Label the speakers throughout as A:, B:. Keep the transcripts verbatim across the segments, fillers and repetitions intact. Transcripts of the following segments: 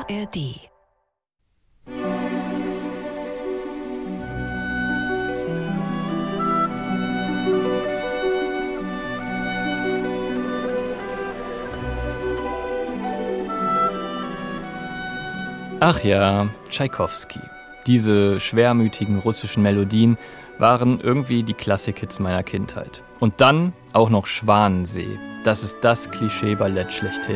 A: A R D.
B: Ach ja, Tschaikowski. Diese schwermütigen russischen Melodien waren irgendwie die Klassik-Hits meiner Kindheit. Und dann auch noch Schwanensee. Das ist das Klischee-Ballett schlechthin.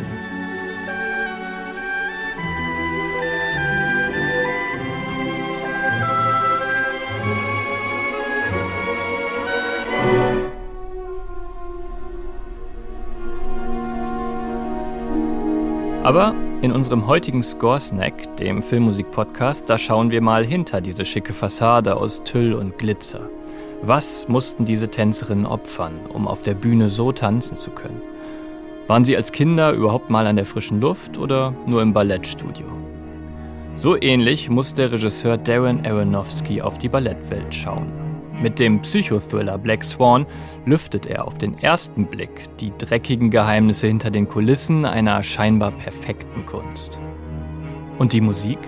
B: Aber in unserem heutigen Score-Snack, dem Filmmusik-Podcast, da schauen wir mal hinter diese schicke Fassade aus Tüll und Glitzer. Was mussten diese Tänzerinnen opfern, um auf der Bühne so tanzen zu können? Waren sie als Kinder überhaupt mal an der frischen Luft oder nur im Ballettstudio? So ähnlich muss der Regisseur Darren Aronofsky auf die Ballettwelt schauen. Mit dem Psychothriller Black Swan lüftet er auf den ersten Blick die dreckigen Geheimnisse hinter den Kulissen einer scheinbar perfekten Kunst. Und die Musik?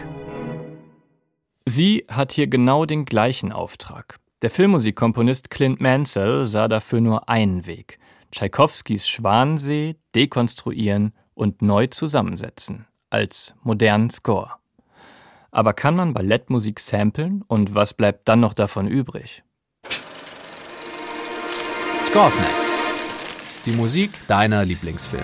B: Sie hat hier genau den gleichen Auftrag. Der Filmmusikkomponist Clint Mansell sah dafür nur einen Weg: Tschaikowskis Schwanensee dekonstruieren und neu zusammensetzen, als modernen Score. Aber kann man Ballettmusik samplen und was bleibt dann noch davon übrig?
C: Score Snacks. Die Musik deiner Lieblingsfilme.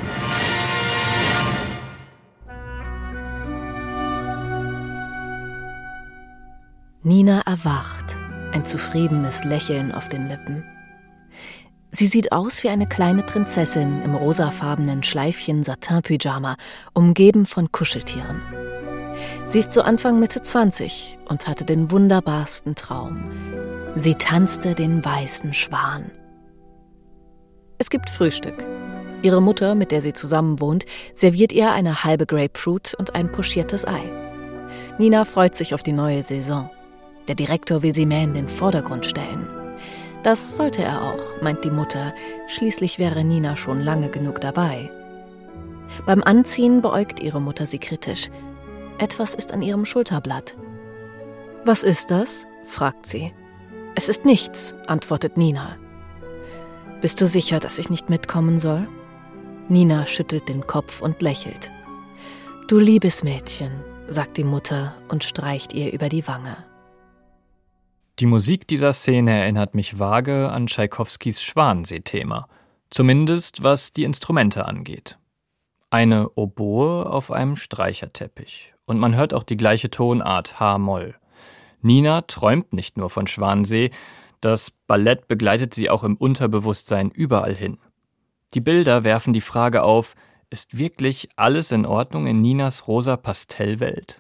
D: Nina erwacht, ein zufriedenes Lächeln auf den Lippen. Sie sieht aus wie eine kleine Prinzessin im rosafarbenen Schleifchen-Satin-Pyjama, umgeben von Kuscheltieren. Sie ist so Anfang Mitte zwanzig und hatte den wunderbarsten Traum. Sie tanzte den weißen Schwan. Es gibt Frühstück. Ihre Mutter, mit der sie zusammen wohnt, serviert ihr eine halbe Grapefruit und ein pochiertes Ei. Nina freut sich auf die neue Saison. Der Direktor will sie mehr in den Vordergrund stellen. Das sollte er auch, meint die Mutter. Schließlich wäre Nina schon lange genug dabei. Beim Anziehen beäugt ihre Mutter sie kritisch. Etwas ist an ihrem Schulterblatt. »Was ist das?« fragt sie. »Es ist nichts«, antwortet Nina. »Bist du sicher, dass ich nicht mitkommen soll?« Nina schüttelt den Kopf und lächelt. »Du liebes Mädchen«, sagt die Mutter und streicht ihr über die Wange.
B: Die Musik dieser Szene erinnert mich vage an Tschaikowskis Schwanensee-Thema, zumindest was die Instrumente angeht. Eine Oboe auf einem Streicherteppich und man hört auch die gleiche Tonart H-Moll. Nina träumt nicht nur von Schwanensee, das Ballett begleitet sie auch im Unterbewusstsein überall hin. Die Bilder werfen die Frage auf, ist wirklich alles in Ordnung in Ninas rosa Pastellwelt?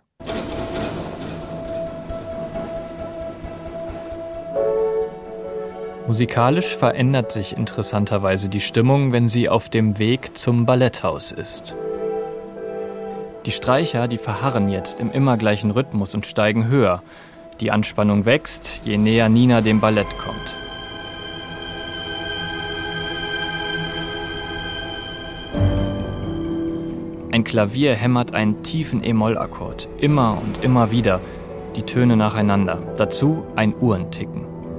B: Musikalisch verändert sich interessanterweise die Stimmung, wenn sie auf dem Weg zum Balletthaus ist. Die Streicher, die verharren jetzt im immer gleichen Rhythmus und steigen höher. Die Anspannung wächst, je näher Nina dem Ballett kommt. Ein Klavier hämmert einen tiefen E-Moll-Akkord, immer und immer wieder, die Töne nacheinander, dazu ein Uhrenticken.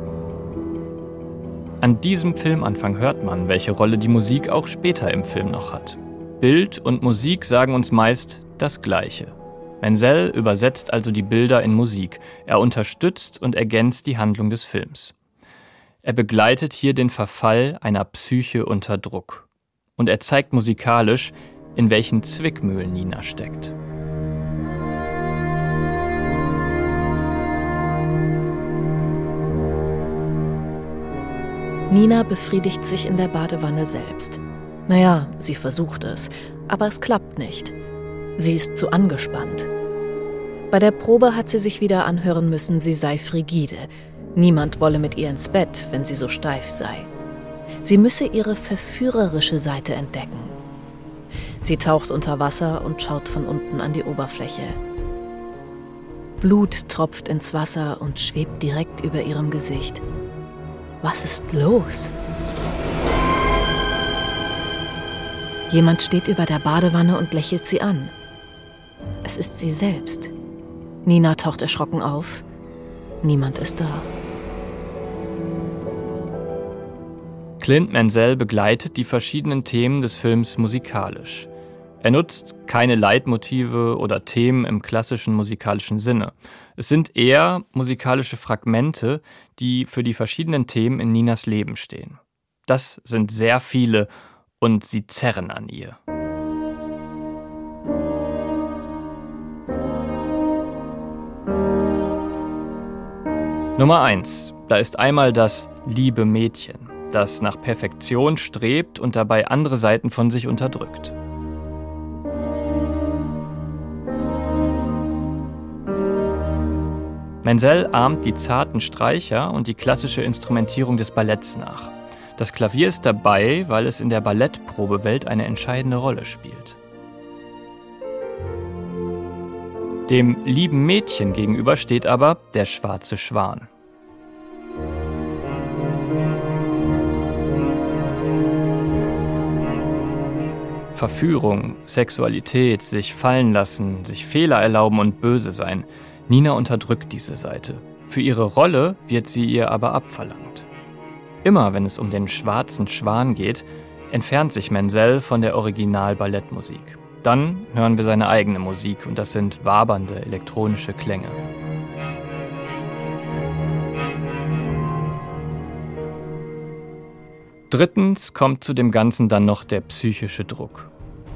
B: An diesem Filmanfang hört man, welche Rolle die Musik auch später im Film noch hat. Bild und Musik sagen uns meist das Gleiche. Mansell übersetzt also die Bilder in Musik. Er unterstützt und ergänzt die Handlung des Films. Er begleitet hier den Verfall einer Psyche unter Druck. Und er zeigt musikalisch, in welchen Zwickmühlen Nina steckt.
D: Nina befriedigt sich in der Badewanne selbst. Naja, sie versucht es, aber es klappt nicht. Sie ist zu angespannt. Bei der Probe hat sie sich wieder anhören müssen, sie sei frigide. Niemand wolle mit ihr ins Bett, wenn sie so steif sei. Sie müsse ihre verführerische Seite entdecken. Sie taucht unter Wasser und schaut von unten an die Oberfläche. Blut tropft ins Wasser und schwebt direkt über ihrem Gesicht. Was ist los? Jemand steht über der Badewanne und lächelt sie an. Es ist sie selbst. Nina taucht erschrocken auf. Niemand ist da.
B: Clint Mansell begleitet die verschiedenen Themen des Films musikalisch. Er nutzt keine Leitmotive oder Themen im klassischen musikalischen Sinne. Es sind eher musikalische Fragmente, die für die verschiedenen Themen in Ninas Leben stehen. Das sind sehr viele und sie zerren an ihr. Nummer eins. Da ist einmal das liebe Mädchen, das nach Perfektion strebt und dabei andere Seiten von sich unterdrückt. Mansell ahmt die zarten Streicher und die klassische Instrumentierung des Balletts nach. Das Klavier ist dabei, weil es in der Ballettprobewelt eine entscheidende Rolle spielt. Dem lieben Mädchen gegenüber steht aber der schwarze Schwan. Verführung, Sexualität, sich fallen lassen, sich Fehler erlauben und böse sein. Nina unterdrückt diese Seite. Für ihre Rolle wird sie ihr aber abverlangt. Immer wenn es um den schwarzen Schwan geht, entfernt sich Mansell von der Original-Ballettmusik. Dann hören wir seine eigene Musik und das sind wabernde elektronische Klänge. Drittens kommt zu dem Ganzen dann noch der psychische Druck.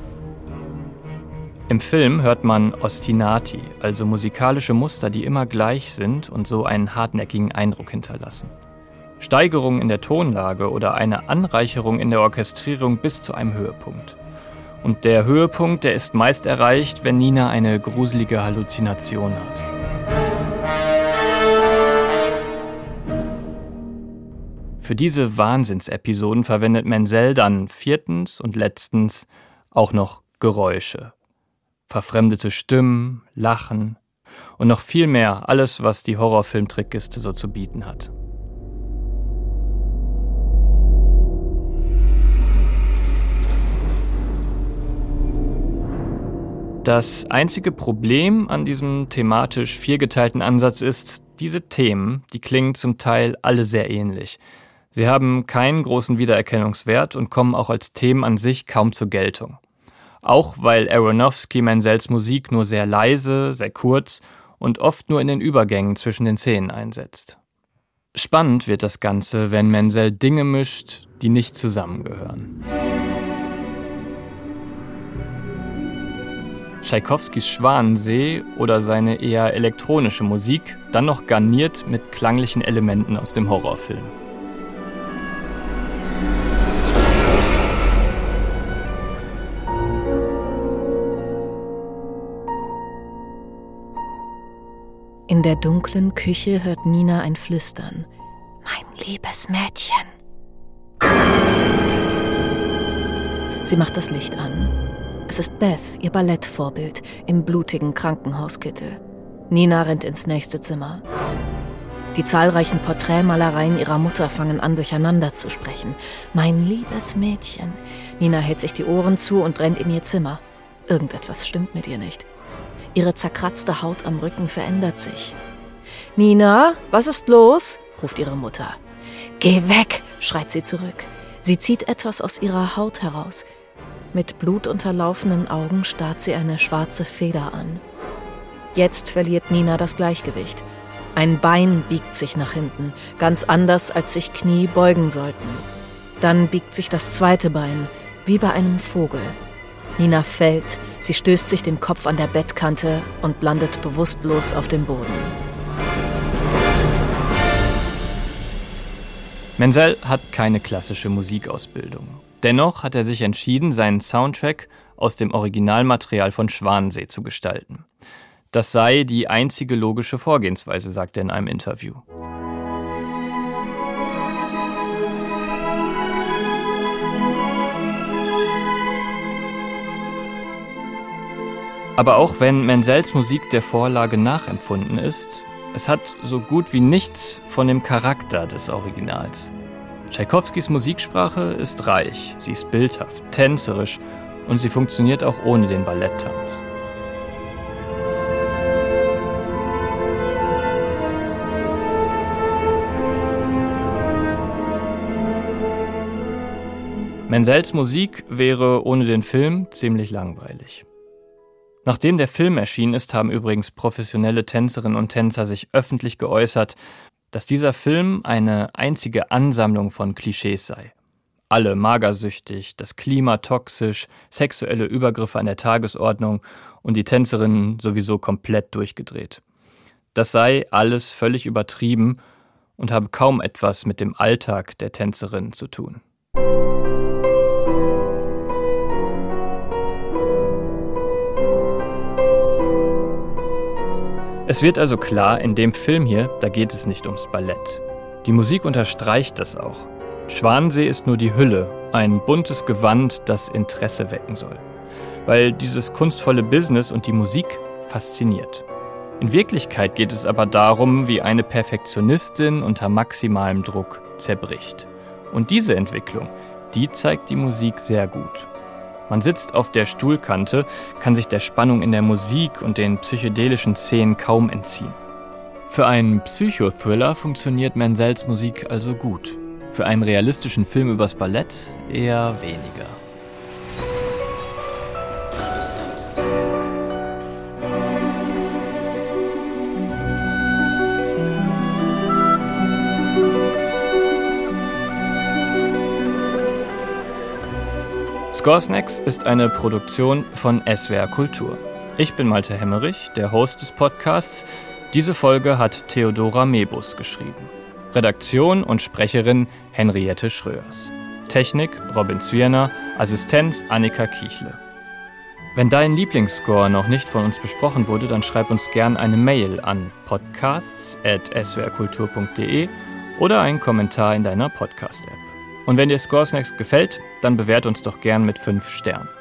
B: Im Film hört man Ostinati, also musikalische Muster, die immer gleich sind und so einen hartnäckigen Eindruck hinterlassen. Steigerungen in der Tonlage oder eine Anreicherung in der Orchestrierung bis zu einem Höhepunkt. Und der Höhepunkt, der ist meist erreicht, wenn Nina eine gruselige Halluzination hat. Für diese Wahnsinnsepisoden verwendet Mansell dann viertens und letztens auch noch Geräusche. Verfremdete Stimmen, Lachen und noch viel mehr, alles, was die Horrorfilm-Trickkiste so zu bieten hat. Das einzige Problem an diesem thematisch viergeteilten Ansatz ist, diese Themen, die klingen zum Teil alle sehr ähnlich. Sie haben keinen großen Wiedererkennungswert und kommen auch als Themen an sich kaum zur Geltung. Auch weil Aronofsky Mansells Musik nur sehr leise, sehr kurz und oft nur in den Übergängen zwischen den Szenen einsetzt. Spannend wird das Ganze, wenn Mansell Dinge mischt, die nicht zusammengehören. Tschaikowskis Schwanensee oder seine eher elektronische Musik, dann noch garniert mit klanglichen Elementen aus dem Horrorfilm.
D: In der dunklen Küche hört Nina ein Flüstern. Mein liebes Mädchen. Sie macht das Licht an. Es ist Beth, ihr Ballettvorbild, im blutigen Krankenhauskittel. Nina rennt ins nächste Zimmer. Die zahlreichen Porträtmalereien ihrer Mutter fangen an, durcheinander zu sprechen. Mein liebes Mädchen. Nina hält sich die Ohren zu und rennt in ihr Zimmer. Irgendetwas stimmt mit ihr nicht. Ihre zerkratzte Haut am Rücken verändert sich. »Nina, was ist los?« ruft ihre Mutter. »Geh weg«, schreit sie zurück. Sie zieht etwas aus ihrer Haut heraus. Mit blutunterlaufenen Augen starrt sie eine schwarze Feder an. Jetzt verliert Nina das Gleichgewicht. Ein Bein biegt sich nach hinten, ganz anders, als sich Knie beugen sollten. Dann biegt sich das zweite Bein, wie bei einem Vogel. Nina fällt, sie stößt sich den Kopf an der Bettkante und landet bewusstlos auf dem Boden.
B: Mansell hat keine klassische Musikausbildung. Dennoch hat er sich entschieden, seinen Soundtrack aus dem Originalmaterial von Schwanensee zu gestalten. Das sei die einzige logische Vorgehensweise, sagt er in einem Interview. Aber auch wenn Mansells Musik der Vorlage nachempfunden ist, es hat so gut wie nichts von dem Charakter des Originals. Tschaikowskis Musiksprache ist reich, sie ist bildhaft, tänzerisch und sie funktioniert auch ohne den Balletttanz. Menzells Musik wäre ohne den Film ziemlich langweilig. Nachdem der Film erschienen ist, haben übrigens professionelle Tänzerinnen und Tänzer sich öffentlich geäußert, dass dieser Film eine einzige Ansammlung von Klischees sei. Alle magersüchtig, das Klima toxisch, sexuelle Übergriffe an der Tagesordnung und die Tänzerinnen sowieso komplett durchgedreht. Das sei alles völlig übertrieben und habe kaum etwas mit dem Alltag der Tänzerinnen zu tun. Es wird also klar, in dem Film hier, da geht es nicht ums Ballett. Die Musik unterstreicht das auch. Schwanensee ist nur die Hülle, ein buntes Gewand, das Interesse wecken soll. Weil dieses kunstvolle Business und die Musik fasziniert. In Wirklichkeit geht es aber darum, wie eine Perfektionistin unter maximalem Druck zerbricht. Und diese Entwicklung, die zeigt die Musik sehr gut. Man sitzt auf der Stuhlkante, kann sich der Spannung in der Musik und den psychedelischen Szenen kaum entziehen. Für einen Psychothriller funktioniert Menzells Musik also gut. Für einen realistischen Film übers Ballett eher weniger. Scoresnacks ist eine Produktion von S W R Kultur. Ich bin Malte Hemmerich, der Host des Podcasts. Diese Folge hat Theodora Mebus geschrieben. Redaktion und Sprecherin Henriette Schröers. Technik Robin Zwirner, Assistenz Annika Kiechle. Wenn dein Lieblingsscore noch nicht von uns besprochen wurde, dann schreib uns gern eine Mail an podcasts at s w r kultur punkt d e oder einen Kommentar in deiner Podcast-App. Und wenn dir Scoresnacks gefällt, dann bewerte uns doch gern mit fünf Sternen.